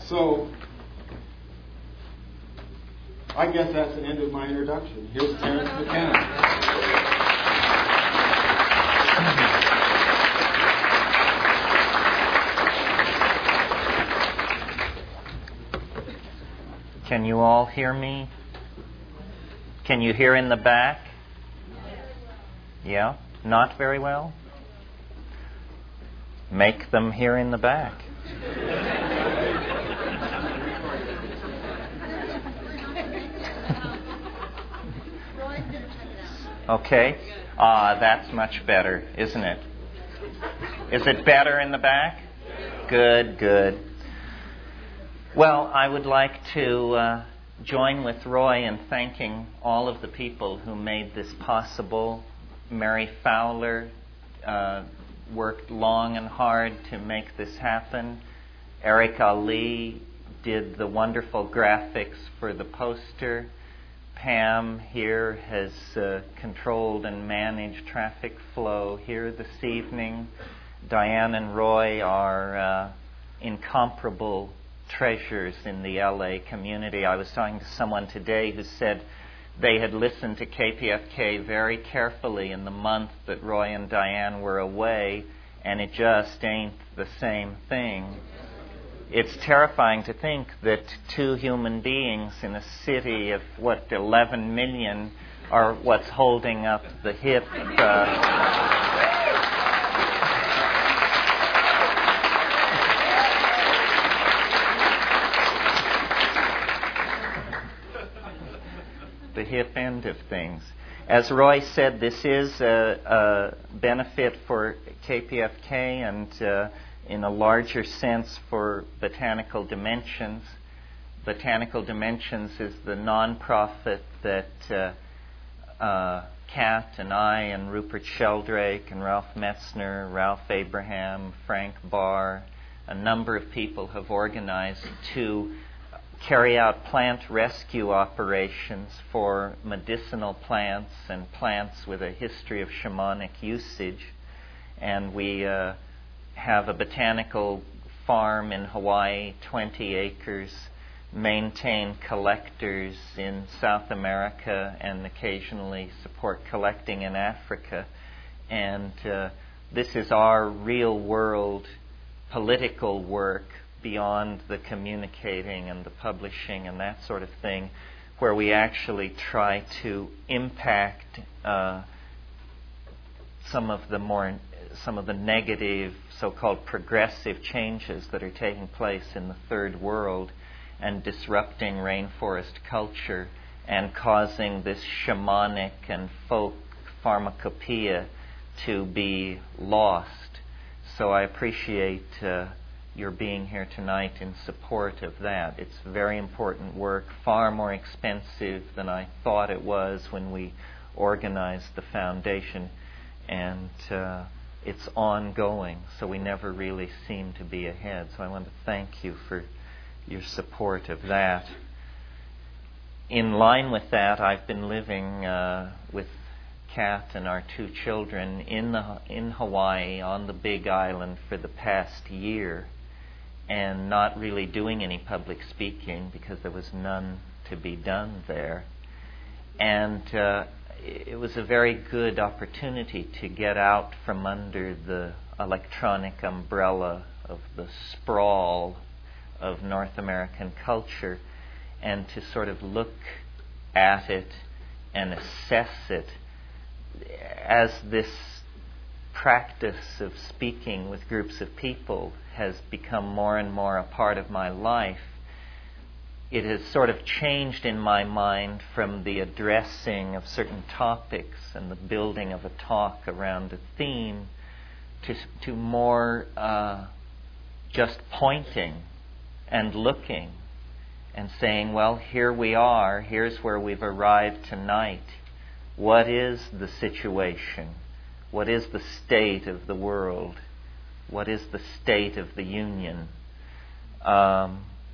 So, I guess that's the end of my introduction. Here's Terence McKenna. Can you all hear me? Can you hear in the back? Yeah? Not very well? Make them hear in the back. Okay. That's much better, isn't it? Is it better in the back? Good, good. Well, I would like to join with Roy in thanking all of the people who made this possible. Mary Fowler worked long and hard to make this happen. Eric Ali did the wonderful graphics for the poster. Pam here has controlled and managed traffic flow here this evening. Diane and Roy are incomparable treasures in the LA community. I was talking to someone today who said they had listened to KPFK very carefully in the month that Roy and Diane were away, and it just ain't the same thing. It's terrifying to think that two human beings in a city of, 11 million are what's holding up the hip. The hip end of things. As Roy said, this is a benefit for KPFK and in a larger sense for Botanical Dimensions. Botanical Dimensions is the nonprofit that Kat and I and Rupert Sheldrake and Ralph Metzner, Ralph Abraham, Frank Barr, a number of people have organized to carry out plant rescue operations for medicinal plants and plants with a history of shamanic usage. And we have a botanical farm in Hawaii, 20 acres, maintain collectors in South America, and occasionally support collecting in Africa. And this is our real world political work beyond the communicating and the publishing and that sort of thing, where we actually try to impact some of the negative, so-called progressive changes that are taking place in the third world and disrupting rainforest culture and causing this shamanic and folk pharmacopoeia to be lost. So I appreciate your being here tonight in support of that. It's very important work, far more expensive than I thought it was when we organized the foundation, and it's ongoing, so we never really seem to be ahead. So I want to thank you for your support of that. In line with that, I've been living with Kat and our two children in Hawaii on the Big Island for the past year, and not really doing any public speaking because there was none to be done there. And it was a very good opportunity to get out from under the electronic umbrella of the sprawl of North American culture and to sort of look at it and assess it as this practice of speaking with groups of people has become more and more a part of my life. It has sort of changed in my mind from the addressing of certain topics and the building of a talk around a theme to more just pointing and looking and saying, well, here we are, here's where we've arrived tonight. What is the situation? What is the state of the world? What is the state of the union? I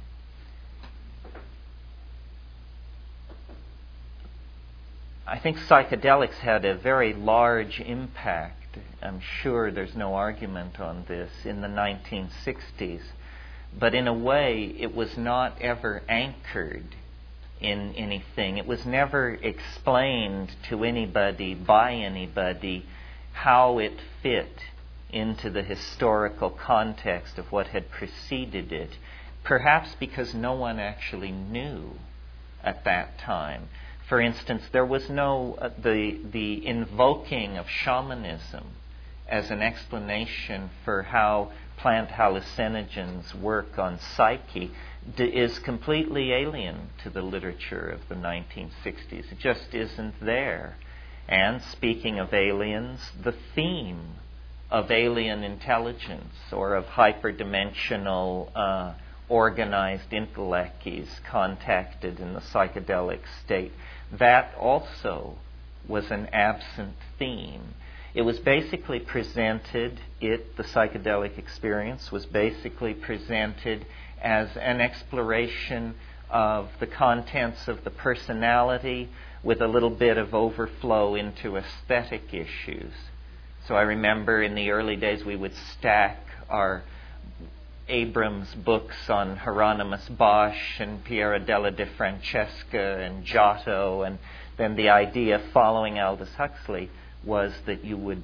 think psychedelics had a very large impact. I'm sure there's no argument on this in the 1960s. but in a way it was not ever anchored in anything. It was never explained to anybody, by anybody, how it fit into the historical context of what had preceded it, perhaps because no one actually knew at that time. For instance, there was no the invoking of shamanism as an explanation for how plant hallucinogens work on psyche is completely alien to the literature of the 1960s. It just isn't there. And speaking of aliens, the theme of alien intelligence or of hyperdimensional organized intellects contacted in the psychedelic state, that also was an absent theme. It was basically presented, the psychedelic experience was basically presented as an exploration of the contents of the personality with a little bit of overflow into aesthetic issues. So I remember in the early days we would stack our Abrams books on Hieronymus Bosch and Piero della De Francesca and Giotto, and then the idea following Aldous Huxley was that you would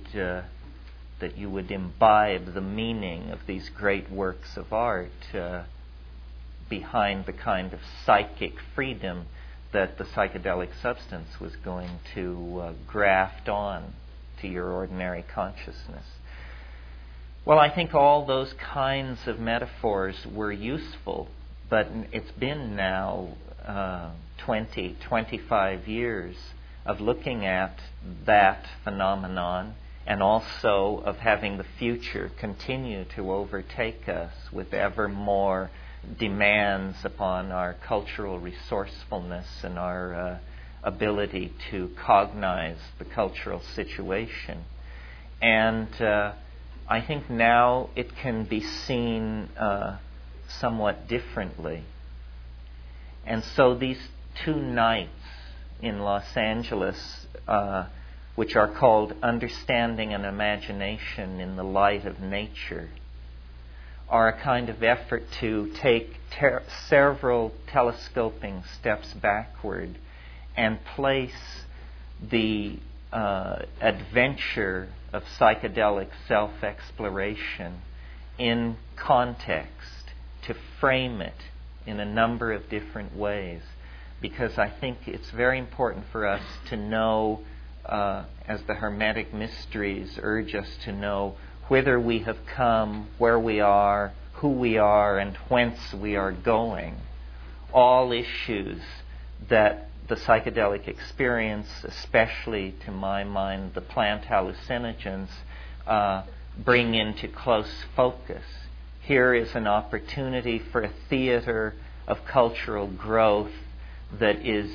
imbibe the meaning of these great works of art behind the kind of psychic freedom that the psychedelic substance was going to graft on to your ordinary consciousness. Well, I think all those kinds of metaphors were useful, but it's been now 20, 25 years of looking at that phenomenon and also of having the future continue to overtake us with ever more demands upon our cultural resourcefulness and our ability to cognize the cultural situation. And I think now it can be seen somewhat differently. And so these 2 nights in Los Angeles, which are called Understanding and Imagination in the Light of Nature, are a kind of effort to take several telescoping steps backward and place the adventure of psychedelic self-exploration in context, to frame it in a number of different ways. Because I think it's very important for us to know, as the Hermetic Mysteries urge us to know, whither we have come, where we are, who we are, and whence we are going. All issues that the psychedelic experience, especially to my mind the plant hallucinogens, bring into close focus. Here is an opportunity for a theater of cultural growth that is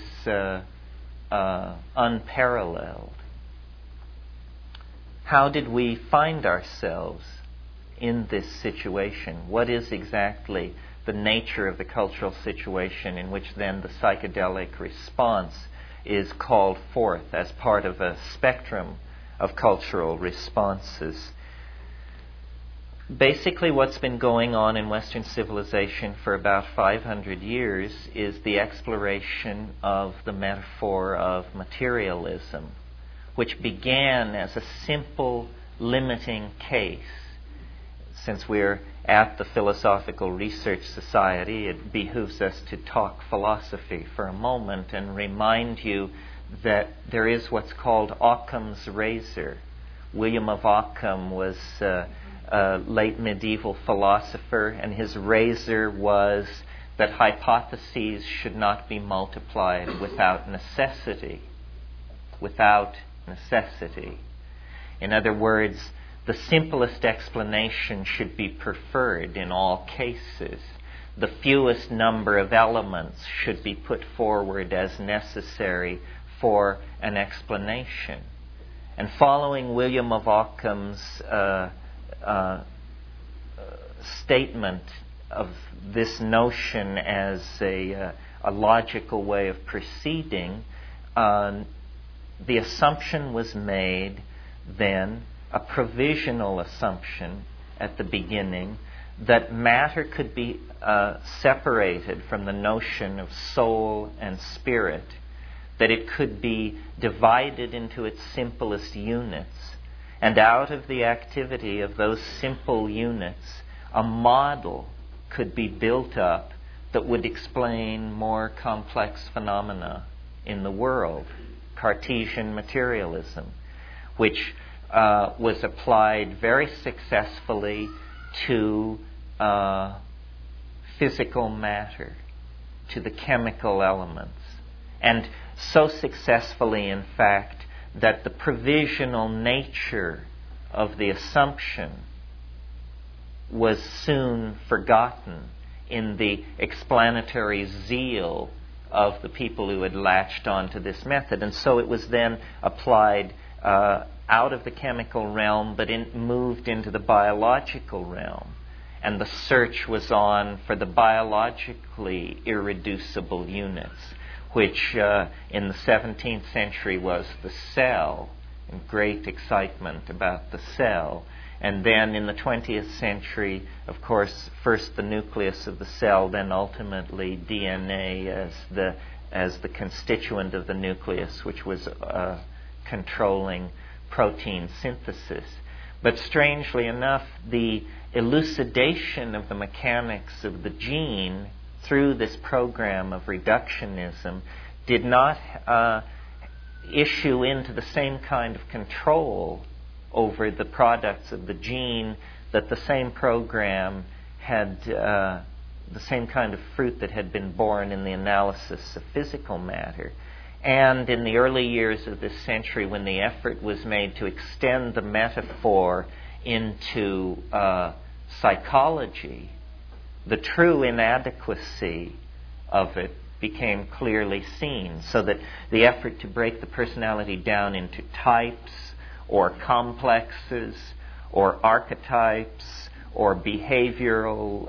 unparalleled. How did we find ourselves in this situation? What is exactly the nature of the cultural situation in which then the psychedelic response is called forth as part of a spectrum of cultural responses? Basically, what's been going on in Western civilization for about 500 years is the exploration of the metaphor of materialism, which began as a simple limiting case. Since we're at the Philosophical Research Society, it behooves us to talk philosophy for a moment and remind you that there is what's called Occam's razor. William of Ockham was a late medieval philosopher, and his razor was that hypotheses should not be multiplied without necessity. Without necessity. In other words, the simplest explanation should be preferred in all cases. The fewest number of elements should be put forward as necessary for an explanation. And following William of Ockham's statement of this notion as a logical way of proceeding, the assumption was made then, a provisional assumption at the beginning, that matter could be separated from the notion of soul and spirit, that it could be divided into its simplest units, and out of the activity of those simple units, a model could be built up that would explain more complex phenomena in the world. Cartesian materialism, which was applied very successfully to physical matter, to the chemical elements, and so successfully, in fact, that the provisional nature of the assumption was soon forgotten in the explanatory zeal of the people who had latched onto this method. And so it was then applied out of the chemical realm, but moved into the biological realm. And the search was on for the biologically irreducible units, which in the 17th century was the cell, and great excitement about the cell. And then in the 20th century, of course, first the nucleus of the cell, then ultimately DNA as the constituent of the nucleus, which was controlling protein synthesis. But strangely enough, the elucidation of the mechanics of the gene through this program of reductionism did not issue into the same kind of control over the products of the gene that the same program had, the same kind of fruit that had been born in the analysis of physical matter. And in the early years of this century, when the effort was made to extend the metaphor into psychology, the true inadequacy of it became clearly seen, so that the effort to break the personality down into types or complexes or archetypes or behavioral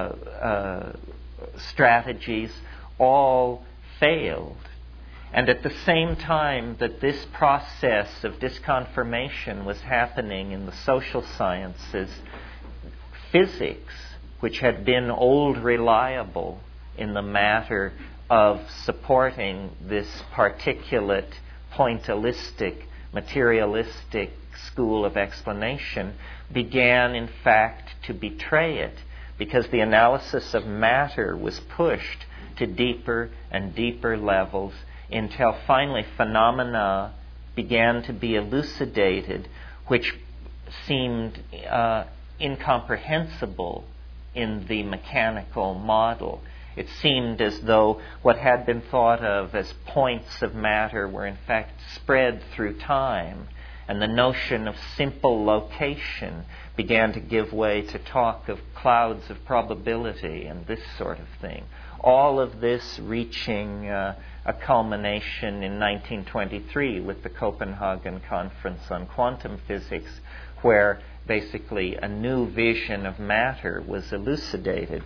strategies all failed. And at the same time that this process of disconfirmation was happening in the social sciences, physics, which had been old reliable in the matter of supporting this particulate, pointillistic, materialistic school of explanation, began in fact to betray it, because the analysis of matter was pushed to deeper and deeper levels until finally phenomena began to be elucidated which seemed incomprehensible in the mechanical model. It seemed as though what had been thought of as points of matter were in fact spread through time, and the notion of simple location began to give way to talk of clouds of probability and this sort of thing. All of this reaching a culmination in 1923 with the Copenhagen Conference on Quantum Physics, where basically a new vision of matter was elucidated.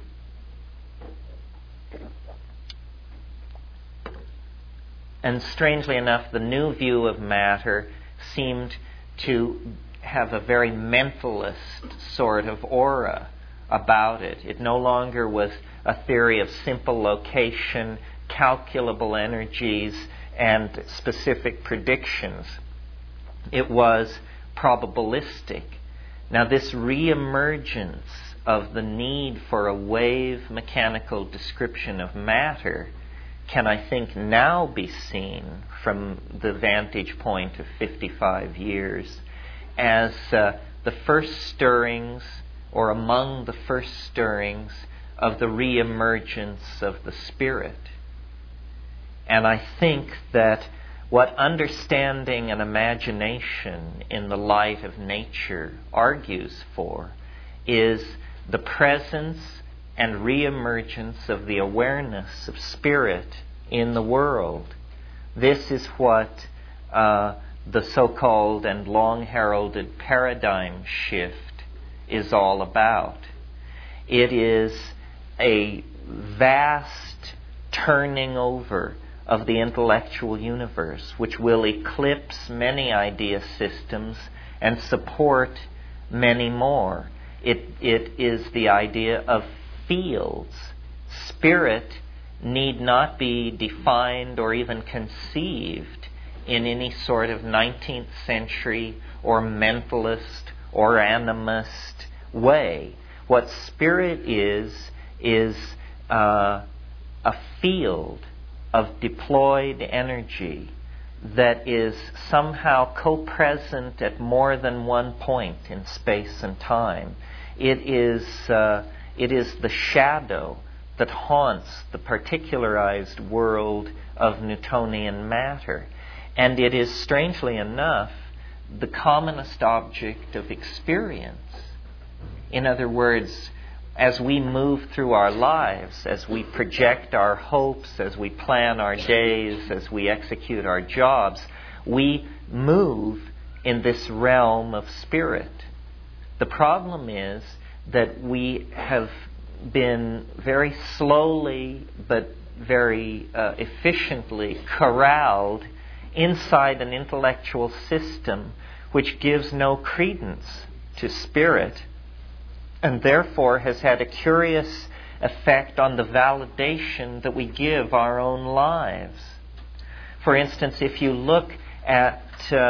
And strangely enough, the new view of matter seemed to have a very mentalist sort of aura about it. It no longer was a theory of simple location, calculable energies, and specific predictions. It was probabilistic. Now, this reemergence of the need for a wave mechanical description of matter can, I think, now be seen from the vantage point of 55 years as the first stirrings, or among the first stirrings, of the reemergence of the spirit. And I think that what understanding and imagination in the light of nature argues for is the presence and reemergence of the awareness of spirit in the world. This is what the so-called and long-heralded paradigm shift is all about. It is a vast turning over of the intellectual universe, which will eclipse many idea systems and support many more. It is the idea of fields. Spirit need not be defined or even conceived in any sort of 19th century or mentalist or animist way. What spirit is a field of deployed energy that is somehow co-present at more than one point in space and time. It is the shadow that haunts the particularized world of Newtonian matter. And it is, strangely enough, the commonest object of experience. In other words, as we move through our lives, as we project our hopes, as we plan our days, as we execute our jobs, we move in this realm of spirit. The problem is that we have been very slowly but very efficiently corralled inside an intellectual system which gives no credence to spirit, and therefore has had a curious effect on the validation that we give our own lives. For instance, if you look at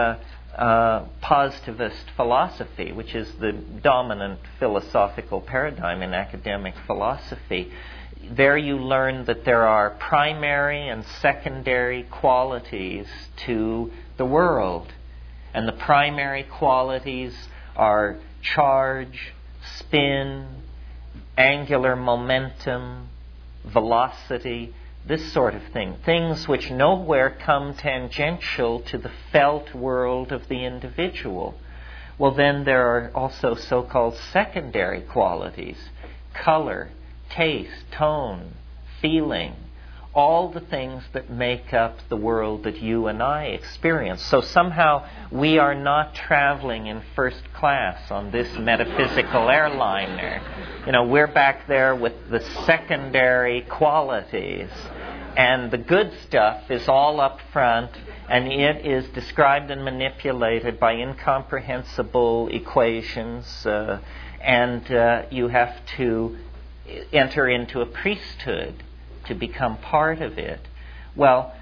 positivist philosophy, which is the dominant philosophical paradigm in academic philosophy, there you learn that there are primary and secondary qualities to the world. And the primary qualities are charge, spin, angular momentum, velocity, this sort of thing. Things which nowhere come tangential to the felt world of the individual. Well, then there are also so-called secondary qualities. Color, taste, tone, feeling. All the things that make up the world that you and I experience. So somehow we are not traveling in first class on this metaphysical airliner. You know, we're back there with the secondary qualities. And the good stuff is all up front, and it is described and manipulated by incomprehensible equations, and you have to enter into a priesthood to become part of it. Well,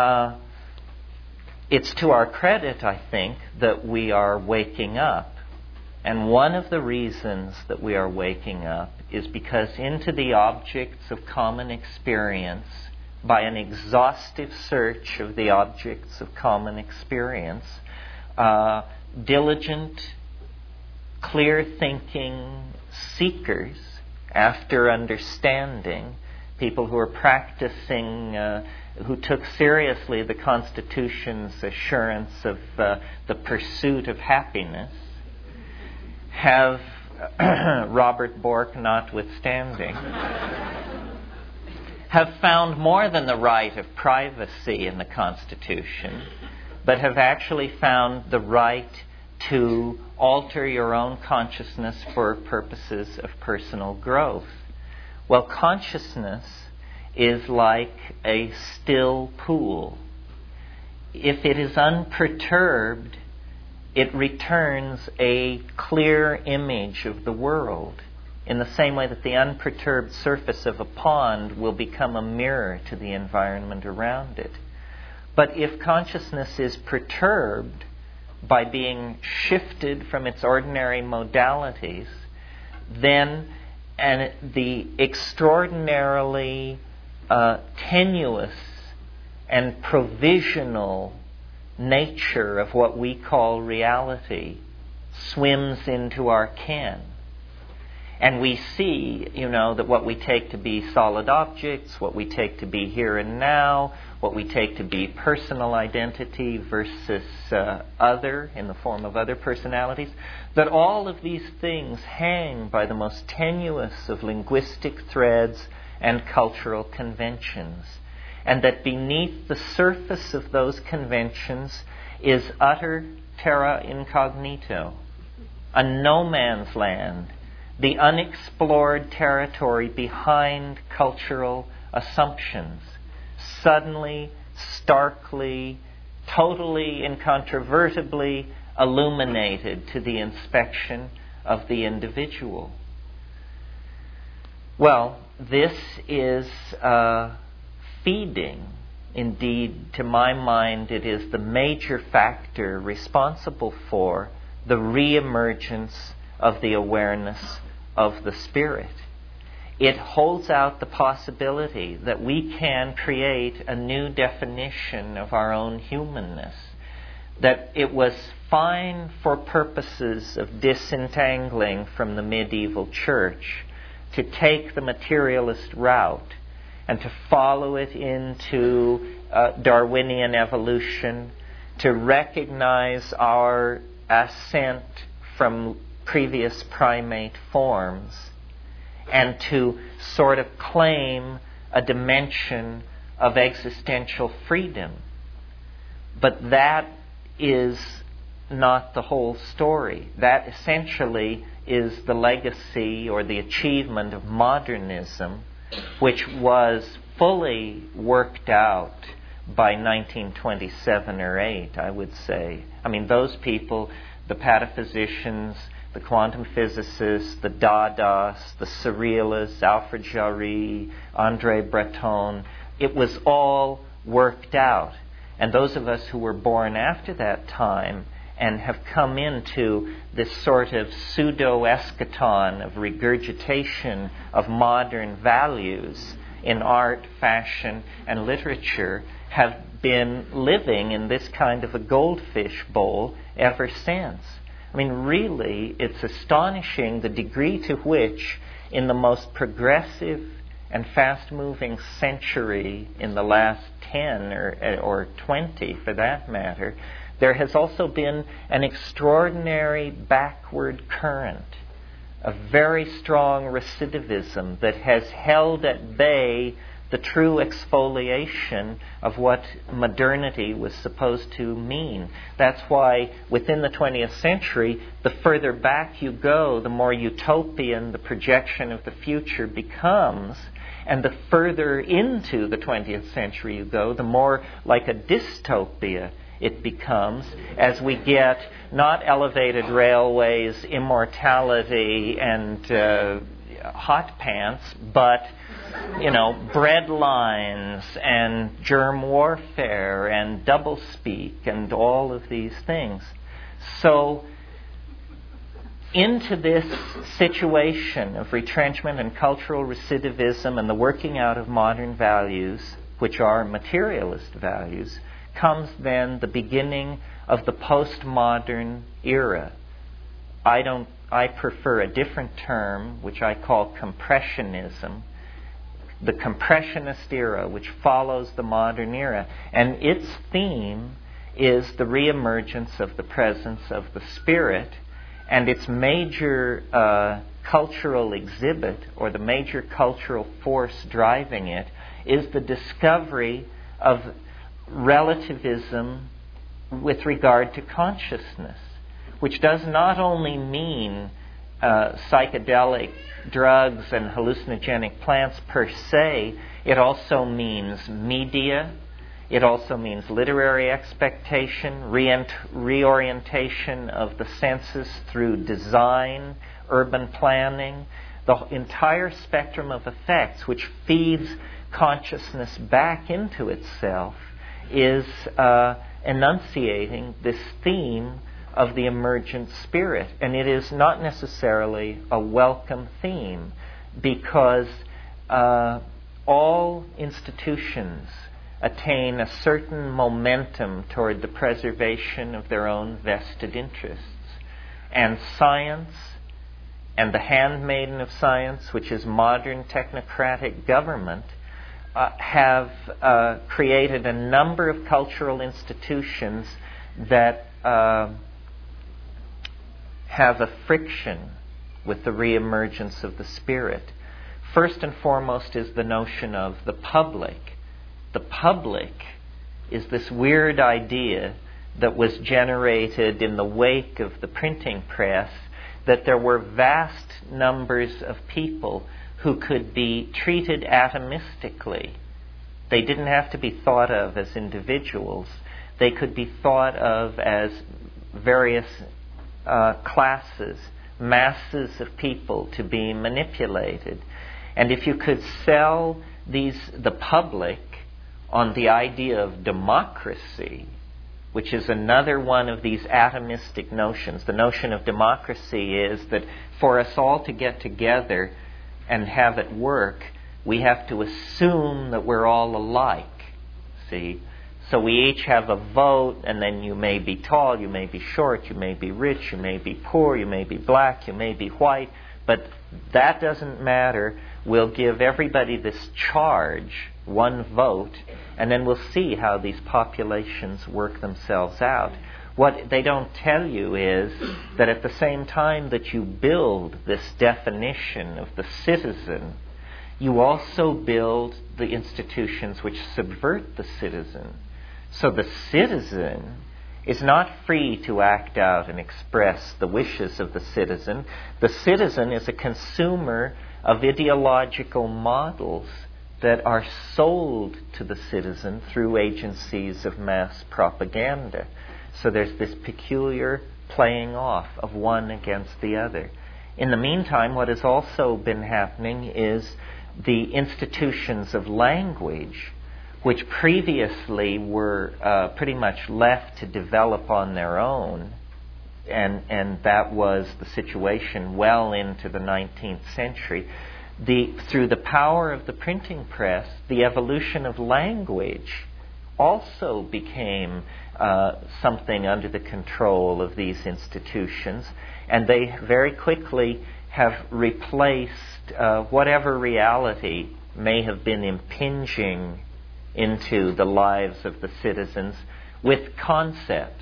it's to our credit, I think, that we are waking up. And one of the reasons that we are waking up is because into the objects of common experience, by an exhaustive search of the objects of common experience, diligent, clear-thinking seekers after understanding, people who are practicing, who took seriously the Constitution's assurance of the pursuit of happiness, have, Robert Bork notwithstanding, have found more than the right of privacy in the Constitution, but have actually found the right to alter your own consciousness for purposes of personal growth. Well, consciousness is like a still pool. If it is unperturbed, it returns a clear image of the world, in the same way that the unperturbed surface of a pond will become a mirror to the environment around it. But if consciousness is perturbed by being shifted from its ordinary modalities, then the extraordinarily tenuous and provisional nature of what we call reality swims into our ken. And we see, that what we take to be solid objects, what we take to be here and now, what we take to be personal identity versus other, in the form of other personalities, that all of these things hang by the most tenuous of linguistic threads and cultural conventions. And that beneath the surface of those conventions is utter terra incognito, a no man's land, the unexplored territory behind cultural assumptions, suddenly, starkly, totally incontrovertibly illuminated to the inspection of the individual. Well, this is feeding. Indeed, to my mind, it is the major factor responsible for the reemergence of the awareness of the Spirit. It holds out the possibility that we can create a new definition of our own humanness, that it was fine for purposes of disentangling from the medieval church to take the materialist route and to follow it into Darwinian evolution, to recognize our ascent from previous primate forms, and to sort of claim a dimension of existential freedom. But that is not the whole story. That essentially is the legacy or the achievement of modernism, which was fully worked out by 1927 or 8, I would say. I mean, those people, the pataphysicians, the quantum physicists, the Dadaists, the Surrealists, Alfred Jarry, André Breton, it was all worked out. And those of us who were born after that time and have come into this sort of pseudo-eschaton of regurgitation of modern values in art, fashion, and literature have been living in this kind of a goldfish bowl ever since. I mean, really, it's astonishing the degree to which, in the most progressive and fast-moving century in the last 10 or 20, for that matter, there has also been an extraordinary backward current, a very strong recidivism that has held at bay the true exfoliation of what modernity was supposed to mean. That's why within the 20th century, the further back you go, the more utopian the projection of the future becomes. And the further into the 20th century you go, the more like a dystopia it becomes, as we get not elevated railways, immortality, and hot pants, but, bread lines and germ warfare and doublespeak and all of these things. So, into this situation of retrenchment and cultural recidivism and the working out of modern values, which are materialist values, comes then the beginning of the postmodern era. I prefer a different term, which I call compressionism. The compressionist era, which follows the modern era. And its theme is the reemergence of the presence of the Spirit, and its major cultural exhibit, or the major cultural force driving it, is the discovery of relativism with regard to consciousness, which does not only mean psychedelic drugs and hallucinogenic plants per se, it also means media, it also means literary expectation, reorientation of the senses through design, urban planning, the entire spectrum of effects which feeds consciousness back into itself is enunciating this theme of the emergent spirit. And it is not necessarily a welcome theme, because all institutions attain a certain momentum toward the preservation of their own vested interests. And science, and the handmaiden of science, which is modern technocratic government, have created a number of cultural institutions that have a friction with the reemergence of the Spirit. First and foremost is the notion of the public. The public is this weird idea that was generated in the wake of the printing press, that there were vast numbers of people who could be treated atomistically. They didn't have to be thought of as individuals. They could be thought of as various classes masses of people to be manipulated. And if you could sell the public on the idea of democracy, which is another one of these atomistic notions. The notion of democracy is that for us all to get together and have it work, we have to assume that we're all alike. See? So we each have a vote, and then you may be tall, you may be short, you may be rich, you may be poor, you may be black, you may be white, but that doesn't matter. We'll give everybody this charge, one vote, and then we'll see how these populations work themselves out. What they don't tell you is that at the same time that you build this definition of the citizen, you also build the institutions which subvert the citizen. So the citizen is not free to act out and express the wishes of the citizen. The citizen is a consumer of ideological models that are sold to the citizen through agencies of mass propaganda. So there's this peculiar playing off of one against the other. In the meantime, what has also been happening is the institutions of language, which previously were pretty much left to develop on their own, and that was the situation well into the 19th century. Through the power of the printing press, the evolution of language also became something under the control of these institutions, and they very quickly have replaced whatever reality may have been impinging into the lives of the citizens with concepts.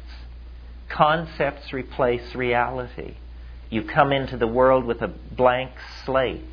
Concepts replace reality. You come into the world with a blank slate,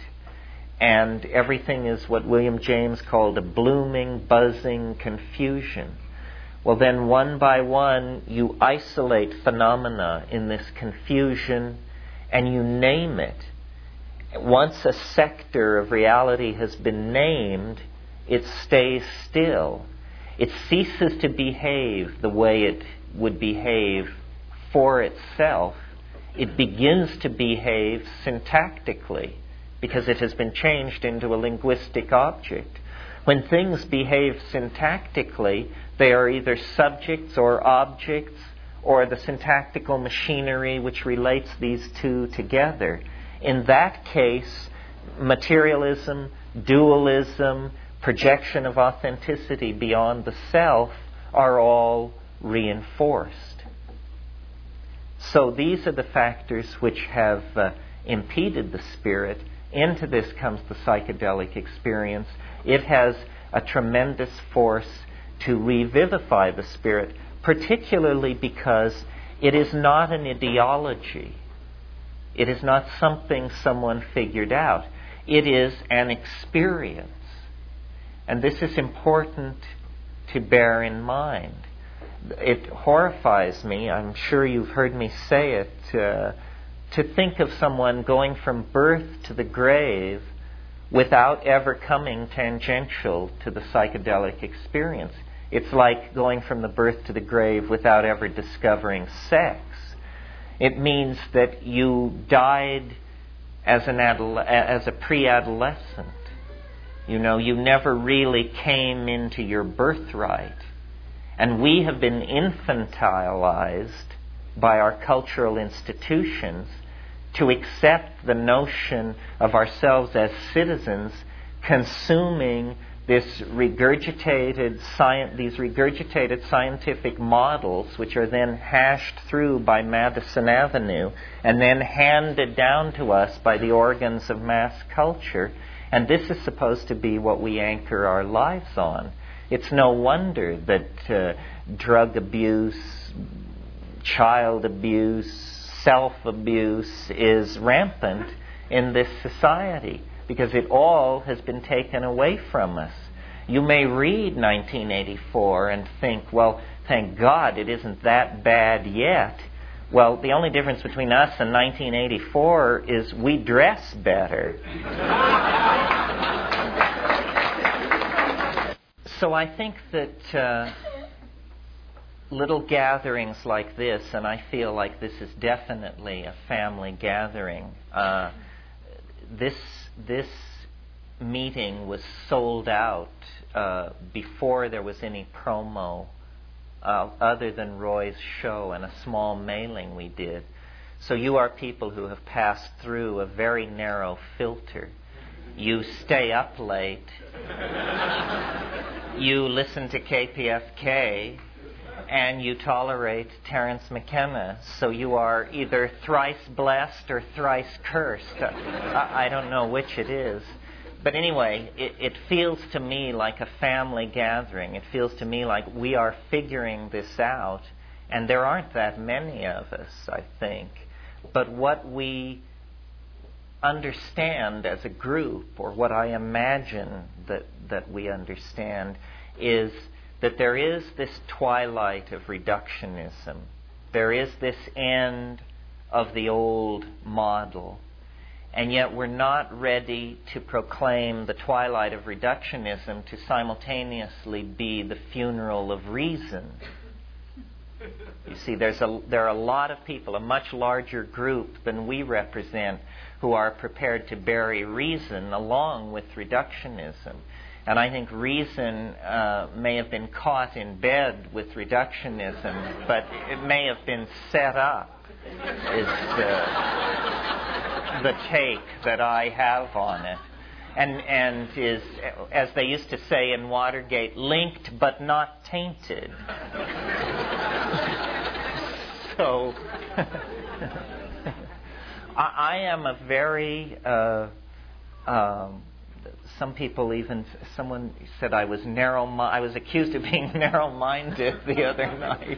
and everything is what William James called a blooming, buzzing confusion. Well, then one by one you isolate phenomena in this confusion and you name it. Once a sector of reality has been named, it stays still. It ceases to behave the way it would behave for itself. It begins to behave syntactically because it has been changed into a linguistic object. When things behave syntactically, they are either subjects or objects, or the syntactical machinery which relates these two together. In that case, materialism, dualism, projection of authenticity beyond the self are all reinforced. So these are the factors which have impeded the spirit. Into this comes the psychedelic experience. It has a tremendous force to revivify the spirit, particularly because it is not an ideology. It is not something someone figured out. It is an experience. And this is important to bear in mind. It horrifies me, I'm sure you've heard me say it, to think of someone going from birth to the grave without ever coming tangential to the psychedelic experience. It's like going from the birth to the grave without ever discovering sex. It means that you died as a pre-adolescent. You know, you never really came into your birthright. And we have been infantilized by our cultural institutions to accept the notion of ourselves as citizens consuming these regurgitated scientific models, which are then hashed through by Madison Avenue and then handed down to us by the organs of mass culture. And this is supposed to be what we anchor our lives on. It's no wonder that drug abuse, child abuse, self-abuse is rampant in this society, because it all has been taken away from us. You may read 1984 and think, well, thank God it isn't that bad yet. Well, the only difference between us and 1984 is we dress better. So I think that little gatherings like this, and I feel like this is definitely a family gathering. This meeting was sold out before there was any promo other than Roy's show and a small mailing we did. So you are people who have passed through a very narrow filter. You stay up late. You listen to KPFK, and you tolerate Terence McKenna. So you are either thrice blessed or thrice cursed. I don't know which it is. But anyway, it feels to me like a family gathering. It feels to me like we are figuring this out. And there aren't that many of us, I think. But what we understand as a group, or what I imagine that we understand, is that there is this twilight of reductionism. There is this end of the old model. And yet we're not ready to proclaim the twilight of reductionism to simultaneously be the funeral of reason. You see, there are a lot of people, a much larger group than we represent, who are prepared to bury reason along with reductionism. And I think reason may have been caught in bed with reductionism, but it may have been set up, is the take that I have on it. And is, as they used to say in Watergate, linked but not tainted. So I am a very some people even, someone said I was I was accused of being narrow-minded the other night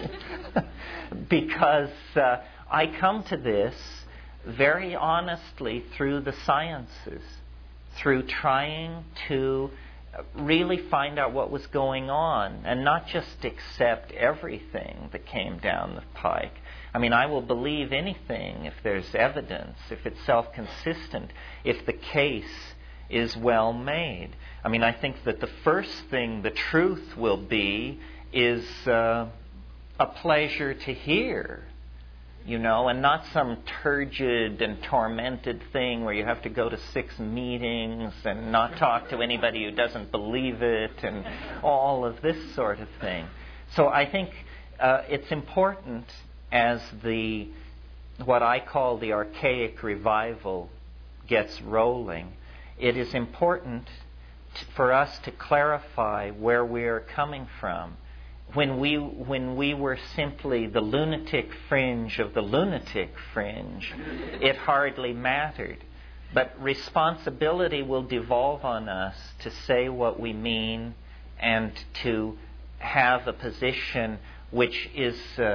because I come to this very honestly through the sciences, through trying to really find out what was going on and not just accept everything that came down the pike. I mean, I will believe anything if there's evidence, if it's self-consistent, if the case is well made. I mean, I think that the first thing the truth will be is a pleasure to hear, you know, and not some turgid and tormented thing where you have to go to 6 meetings and not talk to anybody who doesn't believe it and all of this sort of thing. So I think it's important as what I call the archaic revival gets rolling. It is important for us to clarify where we are coming from. When we were simply the lunatic fringe of the lunatic fringe, it hardly mattered. But responsibility will devolve on us to say what we mean and to have a position which is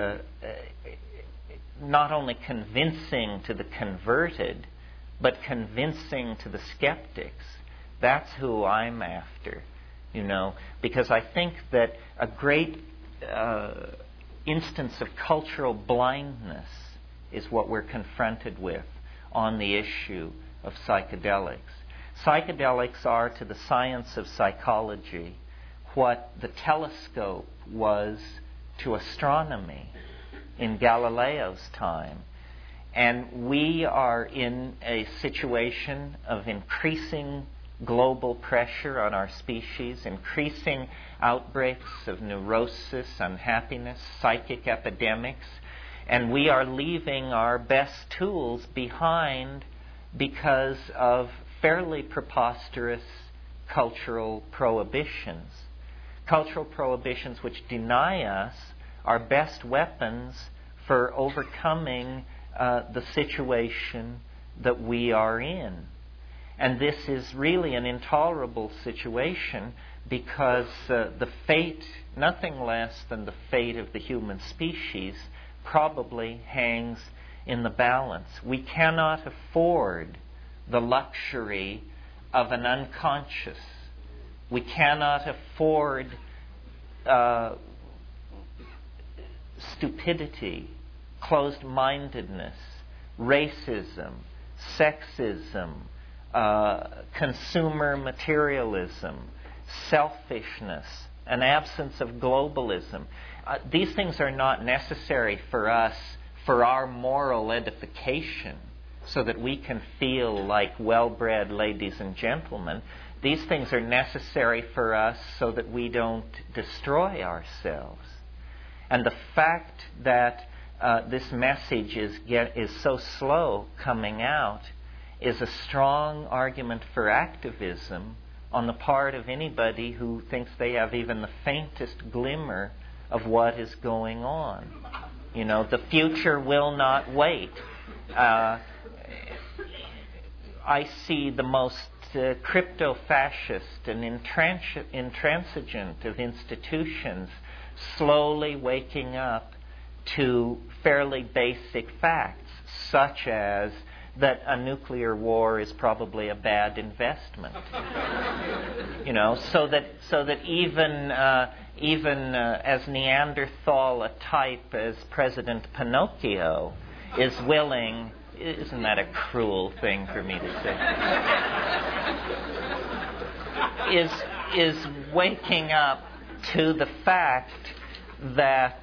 not only convincing to the converted, but convincing to the skeptics. That's who I'm after, you know, because I think that a great instance of cultural blindness is what we're confronted with on the issue of psychedelics. Psychedelics are to the science of psychology what the telescope was to astronomy in Galileo's time. And we are in a situation of increasing global pressure on our species, increasing outbreaks of neurosis, unhappiness, psychic epidemics, and we are leaving our best tools behind because of fairly preposterous cultural prohibitions. Cultural prohibitions which deny us our best weapons for overcoming the situation that we are in. And this is really an intolerable situation because the fate, nothing less than the fate of the human species, probably hangs in the balance. We cannot afford the luxury of an unconscious. We cannot afford stupidity, closed-mindedness, racism, sexism, consumer materialism, selfishness, an absence of globalism. These things are not necessary for us for our moral edification so that we can feel like well-bred ladies and gentlemen. These things are necessary for us so that we don't destroy ourselves. And the fact that this message is so slow coming out is a strong argument for activism on the part of anybody who thinks they have even the faintest glimmer of what is going on. You know, the future will not wait. I see the most crypto-fascist and intransigent of institutions slowly waking up to fairly basic facts, such as that a nuclear war is probably a bad investment. You know, so that even as Neanderthal a type as President Pinocchio is willing. Isn't that a cruel thing for me to say? Is waking up to the fact that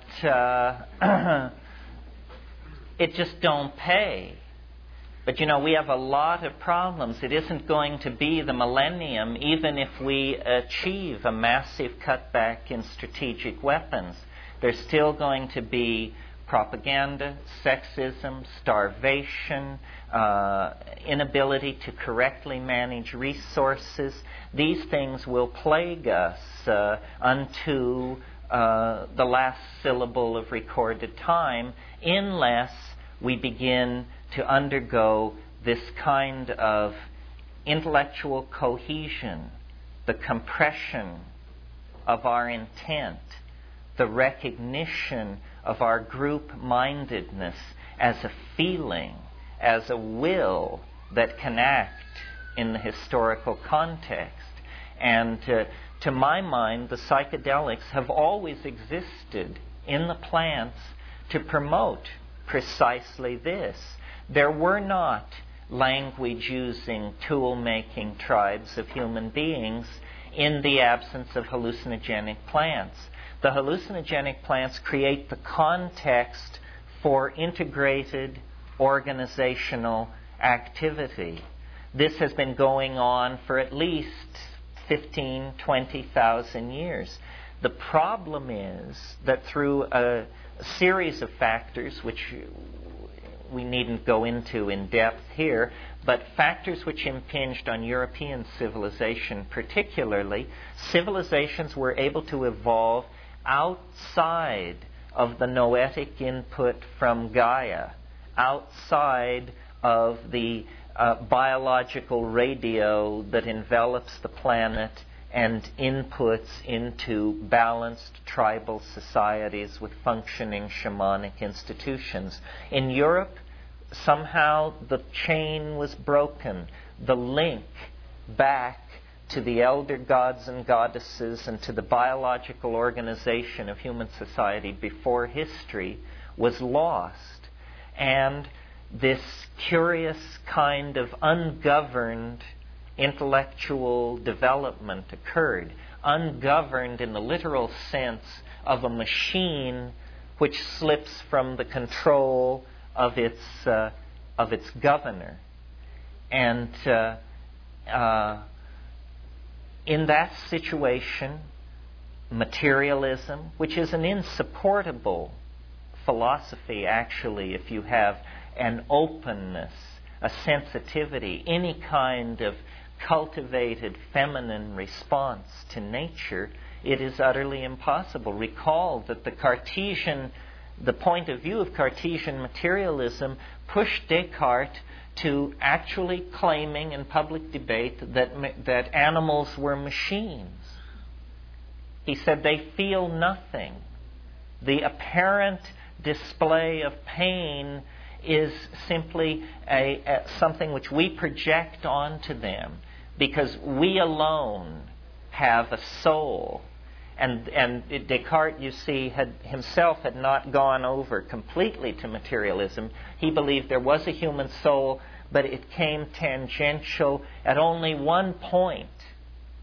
it just don't pay. But you know, we have a lot of problems. It isn't going to be the millennium even if we achieve a massive cutback in strategic weapons. There's still going to be propaganda, sexism, starvation, inability to correctly manage resources. These things will plague us unto the last syllable of recorded time unless we begin to undergo this kind of intellectual cohesion, the compression of our intent, the recognition of our group-mindedness as a feeling, as a will that can act in the historical context. And to my mind, the psychedelics have always existed in the plants to promote precisely this. There were not language-using, tool-making tribes of human beings in the absence of hallucinogenic plants. The hallucinogenic plants create the context for integrated organizational activity. This has been going on for at least 15, 20,000 years. The problem is that through a series of factors, which we needn't go into in depth here, but factors which impinged on European civilization particularly, civilizations were able to evolve outside of the noetic input from Gaia, outside of the biological radio that envelops the planet and inputs into balanced tribal societies with functioning shamanic institutions. In Europe, somehow the chain was broken. The link back to the elder gods and goddesses and to the biological organization of human society before history was lost. And this curious kind of ungoverned intellectual development occurred, ungoverned in the literal sense of a machine which slips from the control of its governor. And in that situation, materialism, which is an insupportable philosophy actually if you have an openness, a sensitivity, any kind of cultivated feminine response to nature, it is utterly impossible. Recall that the point of view of Cartesian materialism pushed Descartes to actually claiming in public debate that animals were machines. He said they feel nothing. The apparent display of pain is simply something which we project onto them because we alone have a soul. And Descartes, you see, himself had not gone over completely to materialism. He believed there was a human soul, but it came tangential at only one point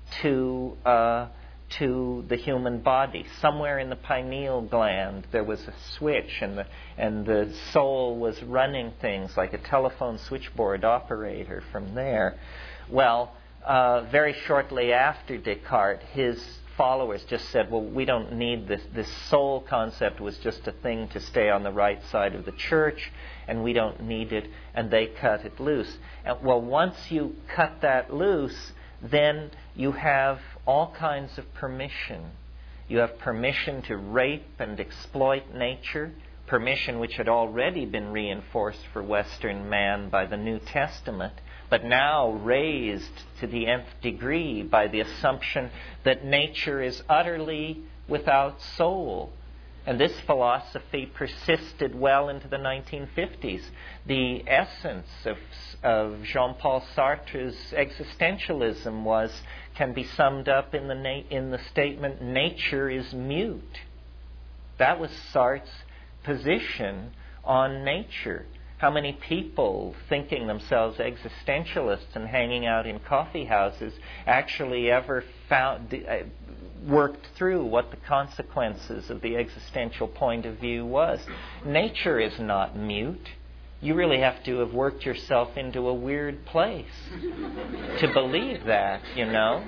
to the human body. Somewhere in the pineal gland there was a switch, and the soul was running things like a telephone switchboard operator from there. Well, very shortly after Descartes, his followers just said, well, we don't need this. This soul concept was just a thing to stay on the right side of the church, and we don't need it, and they cut it loose. And, well, once you cut that loose, then you have all kinds of permission. You have permission to rape and exploit nature, permission which had already been reinforced for Western man by the New Testament, but now raised to the nth degree by the assumption that nature is utterly without soul. And this philosophy persisted well into the 1950s. The essence of Jean-Paul Sartre's existentialism can be summed up in the statement, nature is mute. That was Sartre's position on nature. How many people, thinking themselves existentialists and hanging out in coffee houses, actually ever worked through what the consequences of the existential point of view was? Nature is not mute. You really have to have worked yourself into a weird place to believe that, you know.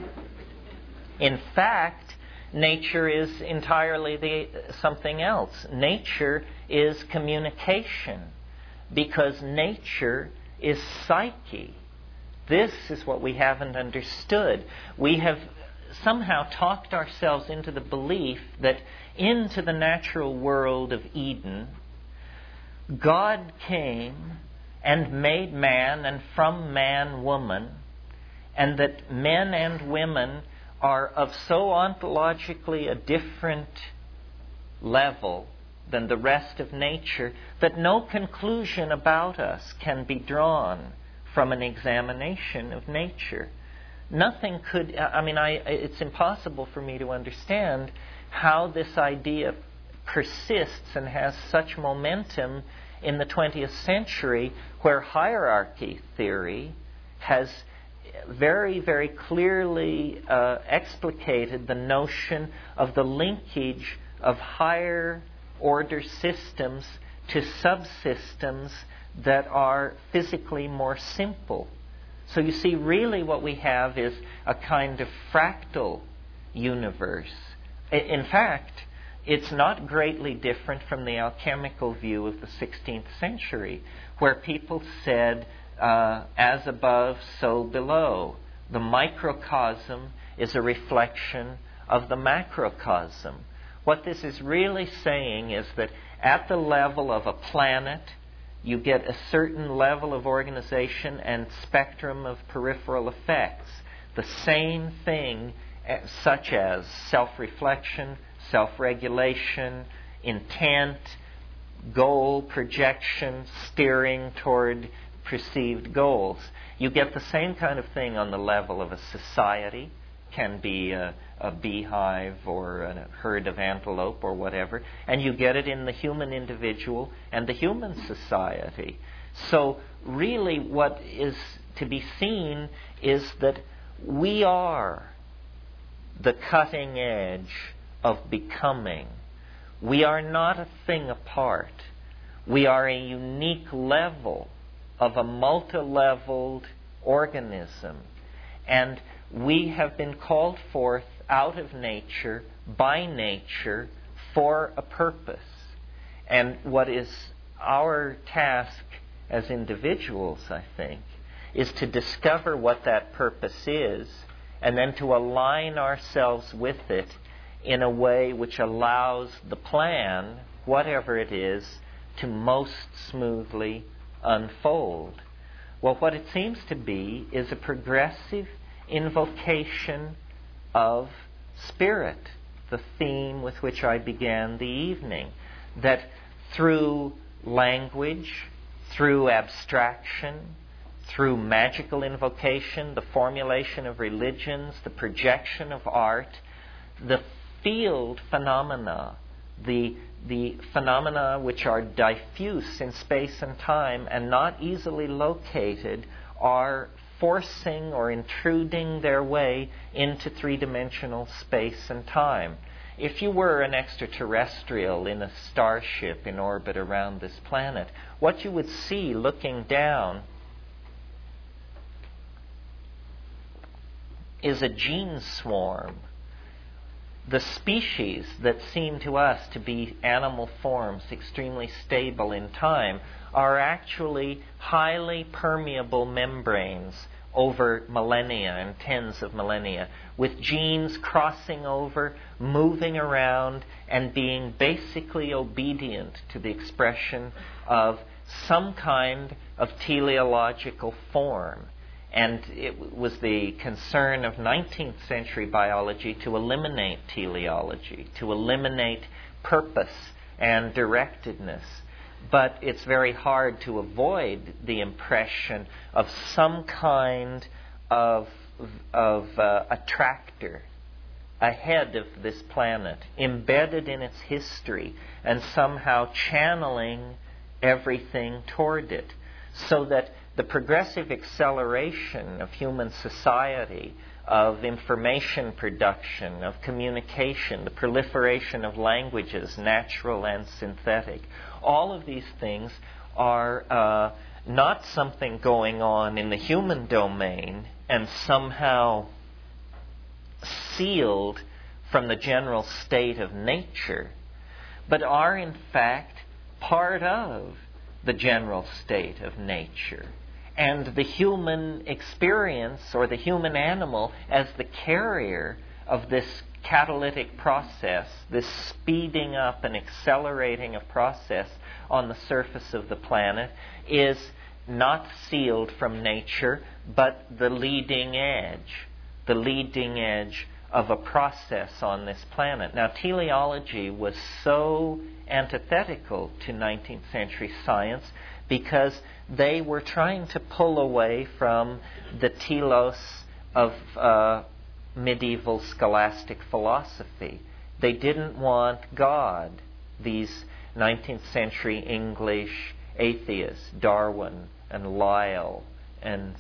In fact, nature is entirely something else. Nature is communication, because nature is psyche. This is what we haven't understood. We have somehow talked ourselves into the belief that into the natural world of Eden, God came and made man, and from man woman, and that men and women are of so ontologically a different level than the rest of nature that no conclusion about us can be drawn from an examination of nature. Nothing could, it's impossible for me to understand how this idea persists and has such momentum in the 20th century, where hierarchy theory has very, very clearly explicated the notion of the linkage of higher order systems to subsystems that are physically more simple. So you see, really what we have is a kind of fractal universe. In fact, it's not greatly different from the alchemical view of the 16th century, where people said, as above, so below. The microcosm is a reflection of the macrocosm. What this is really saying is that at the level of a planet, you get a certain level of organization and spectrum of peripheral effects. The same thing, such as self-reflection, self-regulation, intent, goal projection, steering toward perceived goals. You get the same kind of thing on the level of a society. Can be a beehive or a herd of antelope or whatever, and you get it in the human individual and the human society. So really what is to be seen is that we are the cutting edge of becoming. We are not a thing apart. We are a unique level of a multi-leveled organism. And we have been called forth out of nature, by nature, for a purpose. And what is our task as individuals, I think, is to discover what that purpose is, and then to align ourselves with it in a way which allows the plan, whatever it is, to most smoothly unfold. Well, what it seems to be is a progressive invocation of spirit, the theme with which I began the evening, that through language, through abstraction, through magical invocation, the formulation of religions, the projection of art, the field phenomena, the phenomena which are diffuse in space and time and not easily located, are forcing or intruding their way into three-dimensional space and time. If you were an extraterrestrial in a starship in orbit around this planet, what you would see looking down is a gene swarm. The species that seem to us to be animal forms, extremely stable in time, are actually highly permeable membranes over millennia and tens of millennia, with genes crossing over, moving around, and being basically obedient to the expression of some kind of teleological form. And it was the concern of 19th century biology to eliminate teleology, to eliminate purpose and directedness. But it's very hard to avoid the impression of some kind of attractor ahead of this planet, embedded in its history, and somehow channeling everything toward it, so that the progressive acceleration of human society, of information production, of communication, the proliferation of languages, natural and synthetic, all of these things are not something going on in the human domain and somehow sealed from the general state of nature, but are in fact part of the general state of nature. And the human experience, or the human animal, as the carrier of this catalytic process, this speeding up and accelerating of process on the surface of the planet, is not sealed from nature, but the leading edge of a process on this planet. Now, teleology was so antithetical to 19th century science because they were trying to pull away from the telos of medieval scholastic philosophy. They didn't want God, these 19th century English atheists, Darwin and Lyell and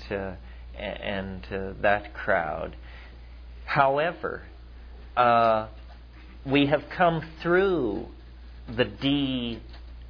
that crowd. However, we have come through the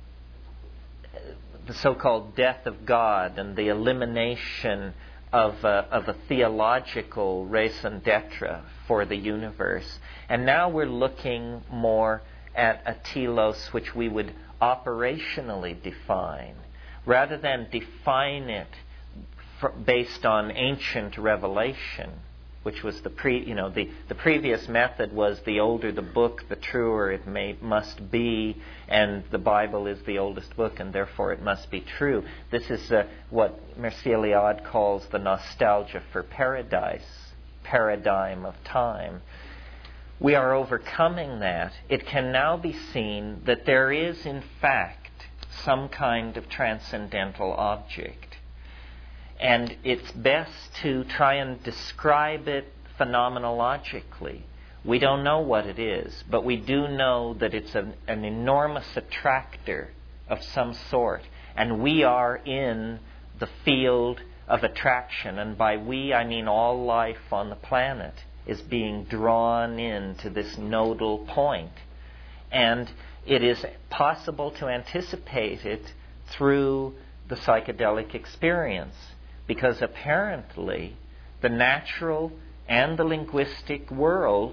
so-called death of God and the elimination of a theological raison d'etre for the universe. And now we're looking more at a telos which we would operationally define, rather than define it based on ancient revelation, which was the previous method was the older the book, the truer it must be, and the Bible is the oldest book, and therefore it must be true. This is what Mircea Eliade calls the nostalgia for paradise, paradigm of time. We are overcoming that. It can now be seen that there is, in fact, some kind of transcendental object. And it's best to try and describe it phenomenologically. We don't know what it is, but we do know that it's an enormous attractor of some sort. And we are in the field of attraction. And by we, I mean all life on the planet is being drawn into this nodal point. And it is possible to anticipate it through the psychedelic experience, because apparently the natural and the linguistic world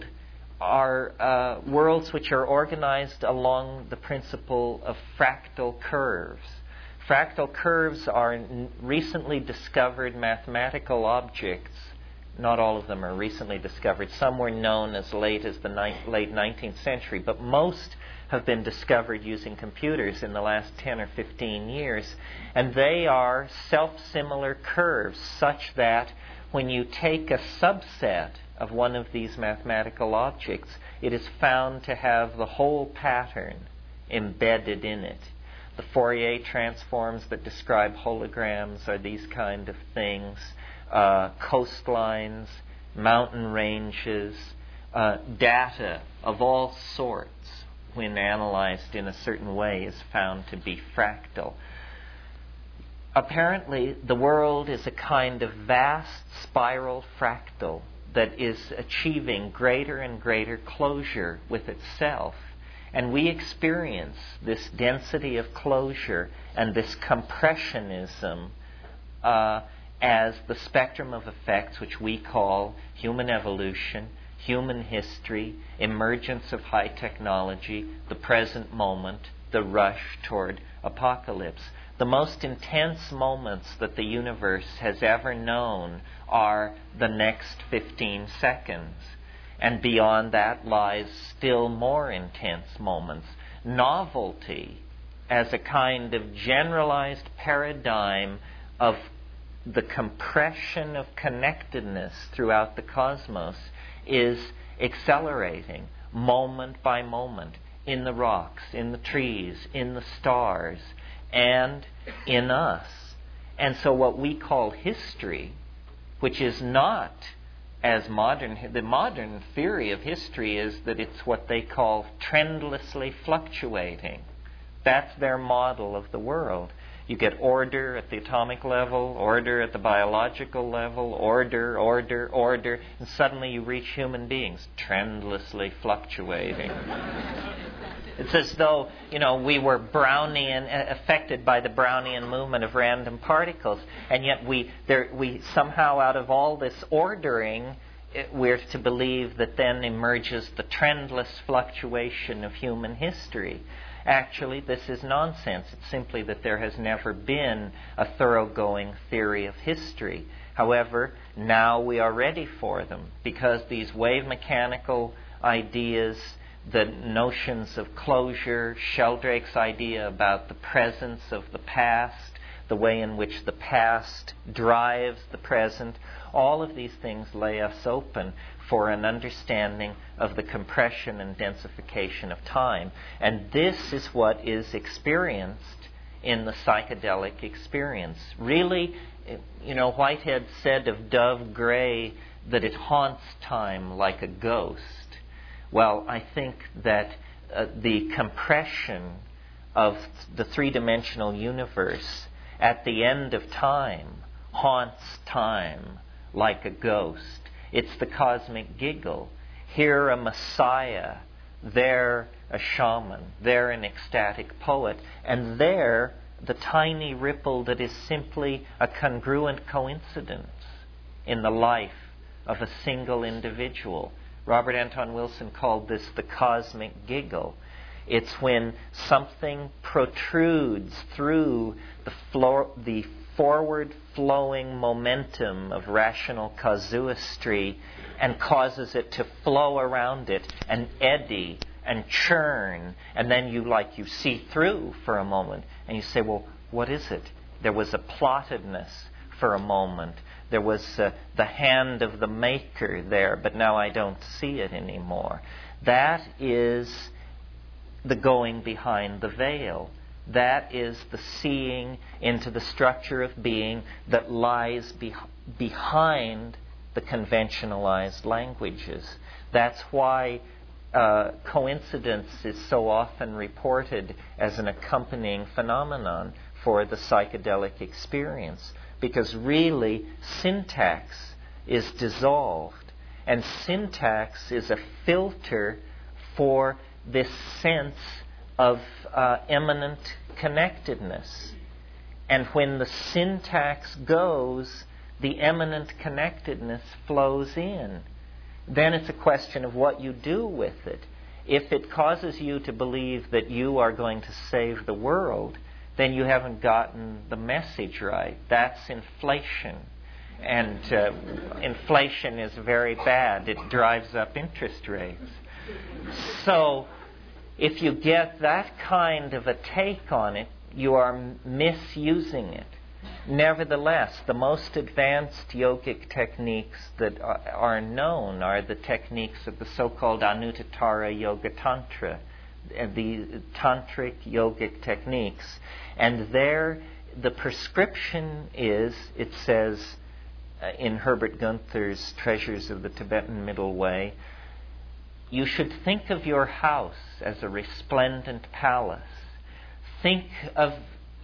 are worlds which are organized along the principle of fractal curves. Fractal curves are recently discovered mathematical objects. Not all of them are recently discovered. Some were known as late as the late 19th century, but most have been discovered using computers in the last 10 or 15 years. And they are self-similar curves such that when you take a subset of one of these mathematical objects, it is found to have the whole pattern embedded in it. The Fourier transforms that describe holograms are these kind of things. Coastlines, mountain ranges, data of all sorts, when analyzed in a certain way, is found to be fractal. apparently the world is a kind of vast spiral fractal that is achieving greater and greater closure with itself. And we experience this density of closure and this compressionism as the spectrum of effects which we call human evolution, human history, emergence of high technology, the present moment, the rush toward apocalypse. The most intense moments that the universe has ever known are the next 15 seconds. And beyond that lies still more intense moments. Novelty, as a kind of generalized paradigm of the compression of connectedness throughout the cosmos, is accelerating moment by moment in the rocks, in the trees, in the stars, and in us. And so what we call history, which is not as modern, the modern theory of history is that it's what they call trendlessly fluctuating. That's their model of the world. You get order at the atomic level, order at the biological level, order, and suddenly you reach human beings, trendlessly fluctuating. It's as though, we were Brownian, affected by the Brownian movement of random particles, and yet we somehow, out of all this ordering, we're to believe that then emerges the trendless fluctuation of human history. Actually, this is nonsense. It's simply that there has never been a thoroughgoing theory of history. However, now we are ready for them, because these wave mechanical ideas, the notions of closure, Sheldrake's idea about the presence of the past, the way in which the past drives the present, all of these things lay us open for an understanding of the compression and densification of time. And this is what is experienced in the psychedelic experience. Really, Whitehead said of Dove Gray that it haunts time like a ghost. Well, I think that the compression of the three-dimensional universe at the end of time haunts time like a ghost. It's the cosmic giggle. Here a messiah, there a shaman, there an ecstatic poet, and there the tiny ripple that is simply a congruent coincidence in the life of a single individual. Robert Anton Wilson called this the cosmic giggle. It's when something protrudes through the forward-flowing momentum of rational casuistry and causes it to flow around it and eddy and churn, and then you see through for a moment, and you say, well, what is it? There was a plottedness for a moment. There was the hand of the maker there, but now I don't see it anymore. That is the going behind the veil. That is the seeing into the structure of being that lies behind the conventionalized languages. That's why coincidence is so often reported as an accompanying phenomenon for the psychedelic experience, because really syntax is dissolved, and syntax is a filter for this sense of immanent connectedness. And when the syntax goes, the immanent connectedness flows in. Then it's a question of what you do with it. If it causes you to believe that you are going to save the world, then you haven't gotten the message right. That's inflation. And inflation is very bad. It drives up interest rates. So if you get that kind of a take on it, you are misusing it. Nevertheless, the most advanced yogic techniques that are known are the techniques of the so-called Anuttara Yoga Tantra, the tantric yogic techniques. And there, the prescription is, it says in Herbert Gunther's Treasures of the Tibetan Middle Way, you should think of your house as a resplendent palace. Think of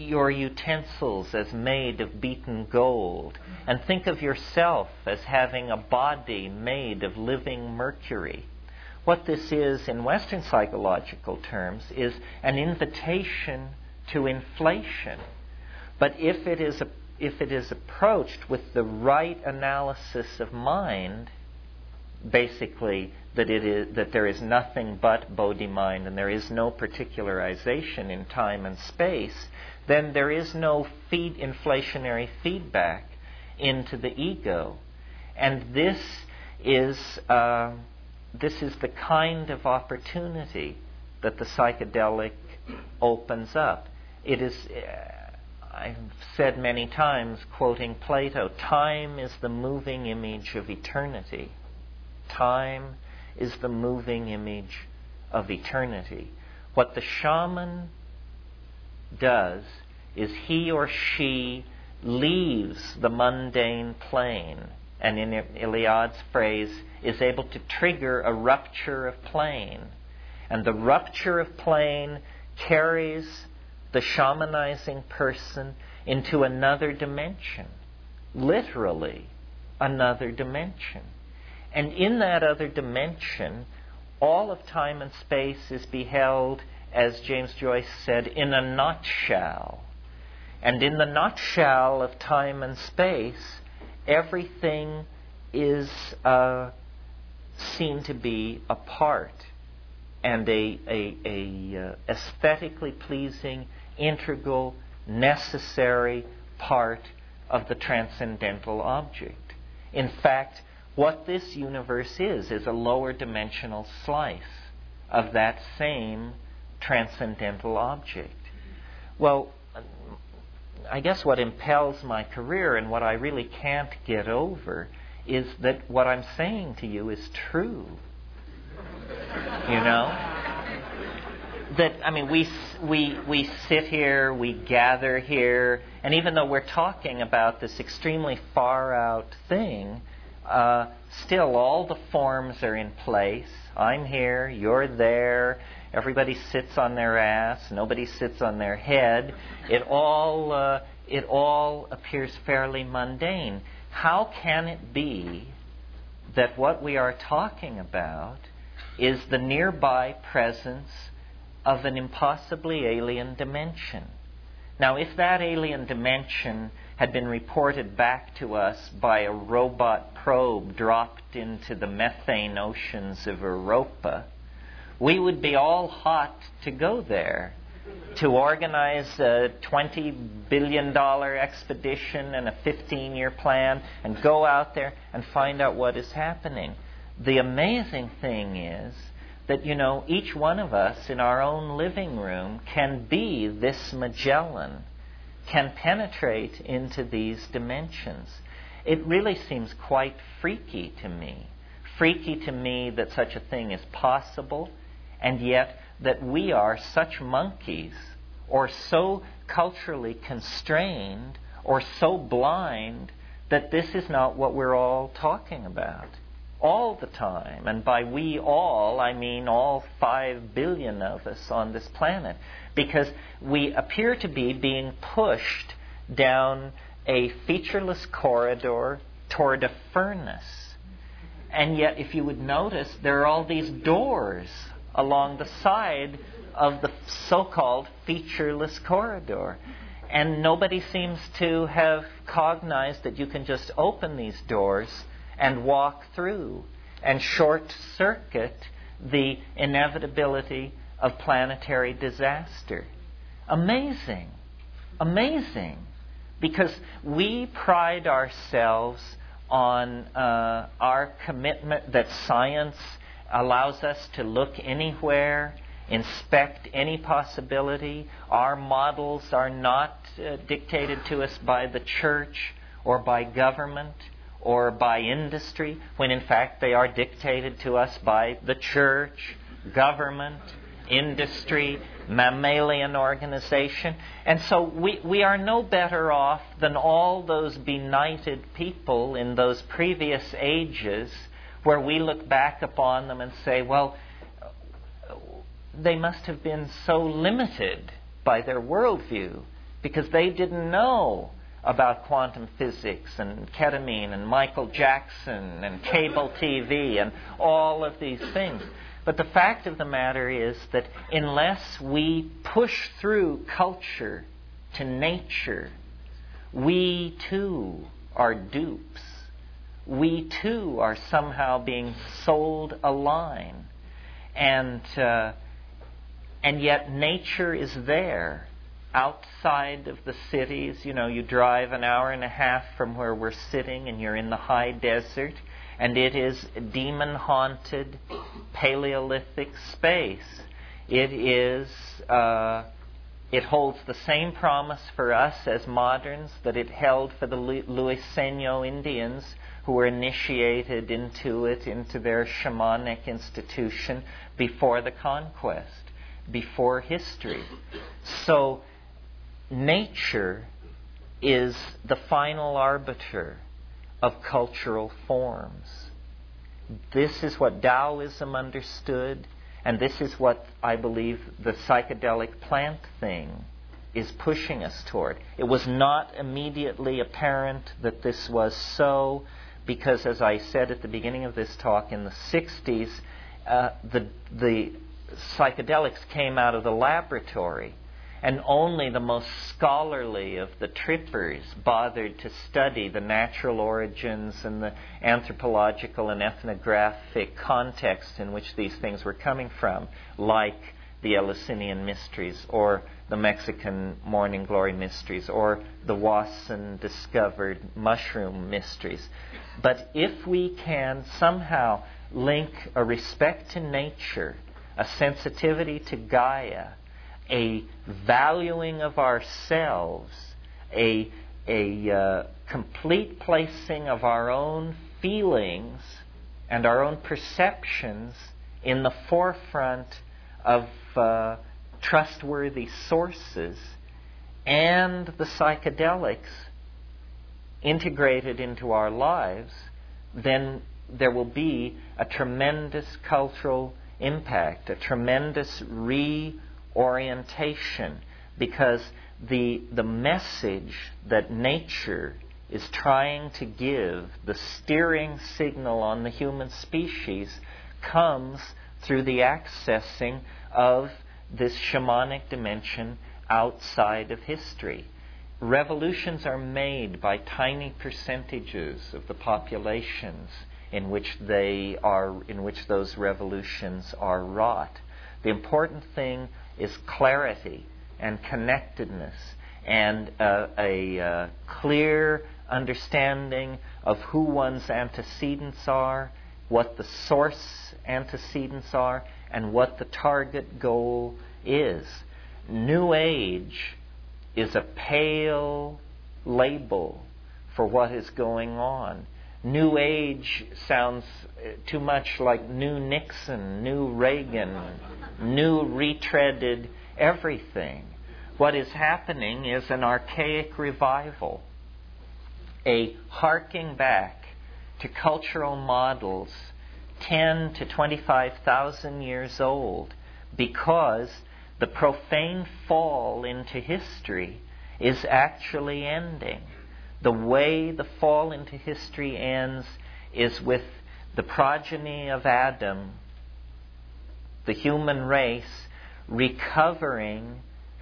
your utensils as made of beaten gold, and think of yourself as having a body made of living mercury. What this is, in Western psychological terms, is an invitation to inflation. But if it is approached with the right analysis of mind, basically that there is nothing but Bodhi mind and there is no particularization in time and space, then there is no inflationary feedback into the ego. And this is the kind of opportunity that the psychedelic opens up. It is, I've said many times, quoting Plato, time is the moving image of eternity. Time is the moving image of eternity. What the shaman does is he or she leaves the mundane plane, and in Iliad's phrase, is able to trigger a rupture of plane. And the rupture of plane carries the shamanizing person into another dimension, literally another dimension. And in that other dimension, all of time and space is beheld, as James Joyce said, in a nutshell. And in the nutshell of time and space, everything is seen to be a part and a aesthetically pleasing, integral, necessary part of the transcendental object. In fact, what this universe is a lower dimensional slice of that same transcendental object. Well, I guess what impels my career and what I really can't get over is that what I'm saying to you is true. You know? That, I mean, we sit here, we gather here, and even though we're talking about this extremely far out thing, still all the forms are in place. I'm here, you're there, everybody sits on their ass, nobody sits on their head. It all appears fairly mundane. How can it be that what we are talking about is the nearby presence of an impossibly alien dimension? Now, if that alien dimension had been reported back to us by a robot probe dropped into the methane oceans of Europa, we would be all hot to go there, to organize a $20 billion expedition and a 15-year plan and go out there and find out what is happening. The amazing thing is that, you know, each one of us in our own living room can be this Magellan, can penetrate into these dimensions. It really seems quite freaky to me. Freaky to me that such a thing is possible, and yet that we are such monkeys, or so culturally constrained, or so blind, that this is not what we're all talking about all the time. And by we all, I mean all 5 billion of us on this planet. Because we appear to be being pushed down a featureless corridor toward a furnace. And yet, if you would notice, there are all these doors along the side of the so-called featureless corridor. And nobody seems to have cognized that you can just open these doors and walk through and short-circuit the inevitability of planetary disaster. Amazing. Amazing. Because we pride ourselves on our commitment that science allows us to look anywhere, inspect any possibility. Our models are not dictated to us by the church or by government or by industry, when in fact they are dictated to us by the church, government, industry, mammalian organization. And so we are no better off than all those benighted people in those previous ages where we look back upon them and say, well, they must have been so limited by their worldview because they didn't know about quantum physics and ketamine and Michael Jackson and cable TV and all of these things. But the fact of the matter is that unless we push through culture to nature, we too are dupes. We too are somehow being sold a line. And yet nature is there, outside of the cities. You know, you drive an hour and a half from where we're sitting and you're in the high desert, and it is demon-haunted, Paleolithic space. It holds the same promise for us as moderns that it held for the Luiseno Indians, who were initiated into it, into their shamanic institution before the conquest, before history. So nature is the final arbiter of cultural forms. This is what Taoism understood, and this is what I believe the psychedelic plant thing is pushing us toward. It was not immediately apparent that this was so, because as I said at the beginning of this talk, in the 60s, the psychedelics came out of the laboratory, and only the most scholarly of the trippers bothered to study the natural origins and the anthropological and ethnographic context in which these things were coming from, like the Eleusinian mysteries or the Mexican morning glory mysteries or the Wasson discovered mushroom mysteries. But if we can somehow link a respect to nature, a sensitivity to Gaia, a valuing of ourselves, a complete placing of our own feelings and our own perceptions in the forefront of trustworthy sources, and the psychedelics integrated into our lives, then there will be a tremendous cultural impact, a tremendous reorientation, because the message that nature is trying to give, the steering signal on the human species, comes through the accessing of this shamanic dimension outside of history. Revolutions are made by tiny percentages of the populations in which those revolutions are wrought. The important thing is clarity and connectedness and a clear understanding of who one's antecedents are, what the source antecedents are, and what the target goal is. New Age is a pale label for what is going on. New Age sounds too much like New Nixon, New Reagan, New retreaded everything. What is happening is an archaic revival, a harking back to cultural models 10 to 25,000 years old, because the profane fall into history is actually ending. The way the fall into history ends is with the progeny of Adam, the human race, recovering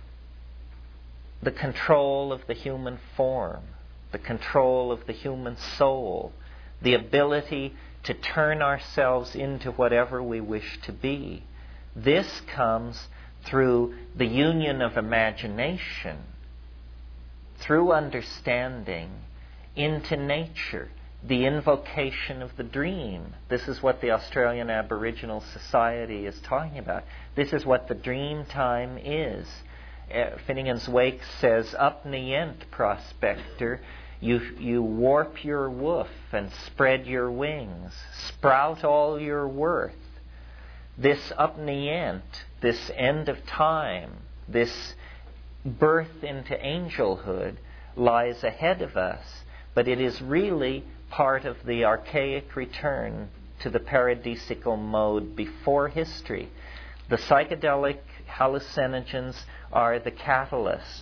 the control of the human form, the control of the human soul, the ability to turn ourselves into whatever we wish to be. This comes through the union of imagination, through understanding, into nature, the invocation of the dream. This is what the Australian Aboriginal Society is talking about. This is what the dream time is. Finnegan's Wake says, "Up nient, prospector, you warp your woof and spread your wings, sprout all your worth." This up nient, this end of time, this birth into angelhood lies ahead of us, but it is really part of the archaic return to the paradisical mode before history. The psychedelic hallucinogens are the catalysts.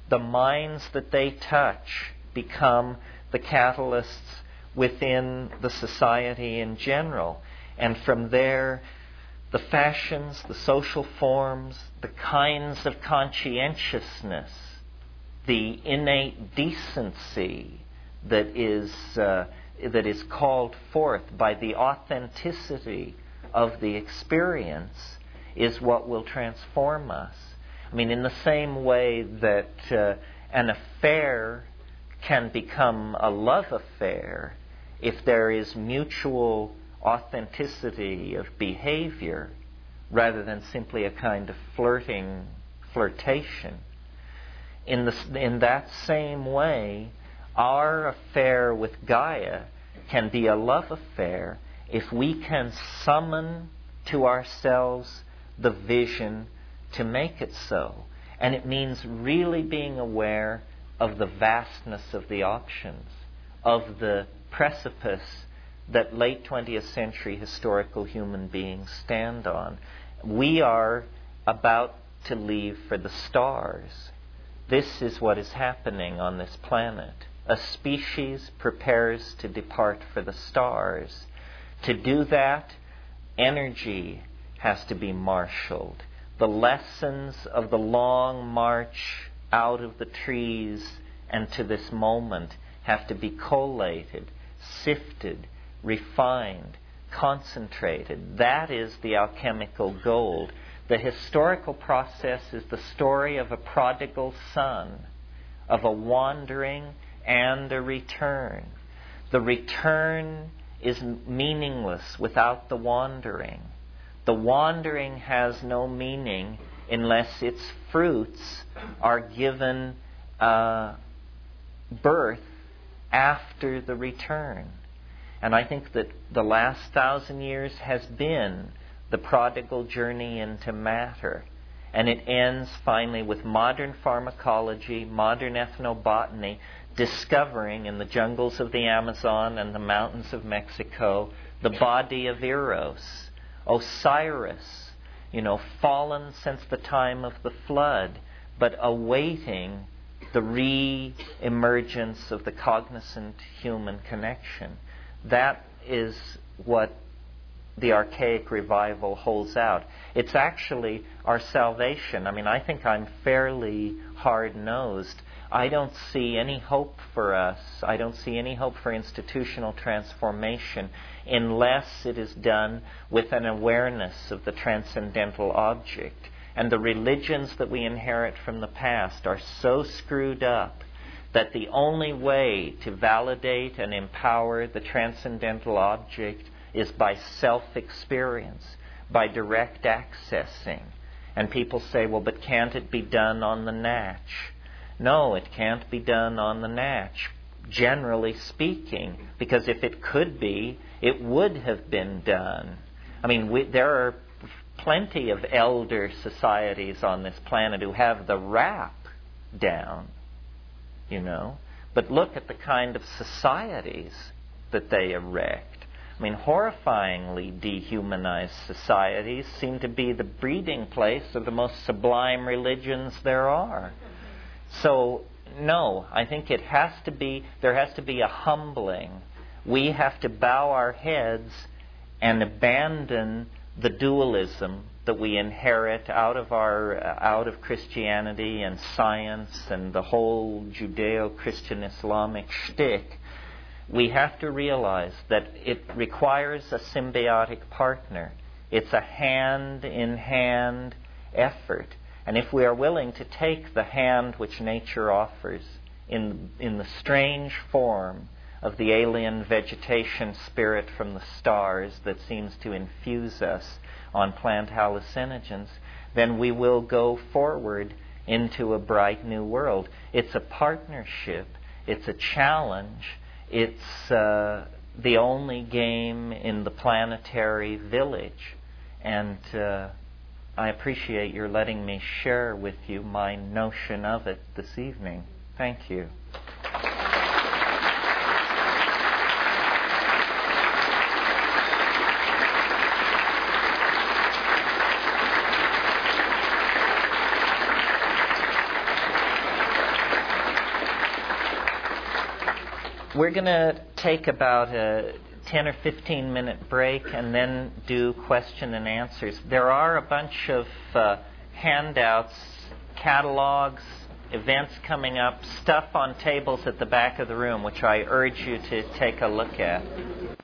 The minds that they touch become the catalysts within the society in general. And from there, the fashions, the social forms, the kinds of conscientiousness, the innate decency that is called forth by the authenticity of the experience is what will transform us. I mean, in the same way that an affair can become a love affair if there is mutual authenticity of behavior rather than simply a kind of flirtation. In that same way, our affair with Gaia can be a love affair if we can summon to ourselves the vision to make it so. And it means really being aware of the vastness of the options, of the precipice that late 20th century historical human beings stand on. We are about to leave for the stars. This is what is happening on this planet. A species prepares to depart for the stars. To do that, energy has to be marshaled. The lessons of the long march out of the trees and to this moment have to be collated, sifted, refined, concentrated. That is the alchemical gold. The historical process is the story of a prodigal son, of a wandering and a return. The return is meaningless without the wandering. The wandering has no meaning unless its fruits are given birth after the return. And I think that the last 1,000 years has been the prodigal journey into matter. And it ends finally with modern pharmacology, modern ethnobotany, discovering in the jungles of the Amazon and the mountains of Mexico the body of Eros, Osiris, fallen since the time of the flood, but awaiting the re-emergence of the cognizant human connection. That is what the archaic revival holds out. It's actually our salvation. I mean, I think I'm fairly hard-nosed. I don't see any hope for us. I don't see any hope for institutional transformation unless it is done with an awareness of the transcendental object. And the religions that we inherit from the past are so screwed up that the only way to validate and empower the transcendental object is by self-experience, by direct accessing. And people say, well, but can't it be done on the natch? No, it can't be done on the natch, generally speaking, because if it could be, it would have been done. I mean, there are plenty of elder societies on this planet who have the rap down, But look at the kind of societies that they erect. I mean, horrifyingly dehumanized societies seem to be the breeding place of the most sublime religions there are. So, no, I think there has to be a humbling. We have to bow our heads and abandon the dualism that we inherit out of Christianity and science and the whole Judeo-Christian Islamic shtick. We have to realize that it requires a symbiotic partner. It's a hand-in-hand effort. And if we are willing to take the hand which nature offers in the strange form of the alien vegetation spirit from the stars that seems to infuse us on plant hallucinogens, then we will go forward into a bright new world. It's a partnership. It's a challenge. It's the only game in the planetary village. And I appreciate your letting me share with you my notion of it this evening. Thank you. We're going to take about a 10 or 15 minute break and then do question and answers. There are a bunch of handouts, catalogs, events coming up, stuff on tables at the back of the room, which I urge you to take a look at.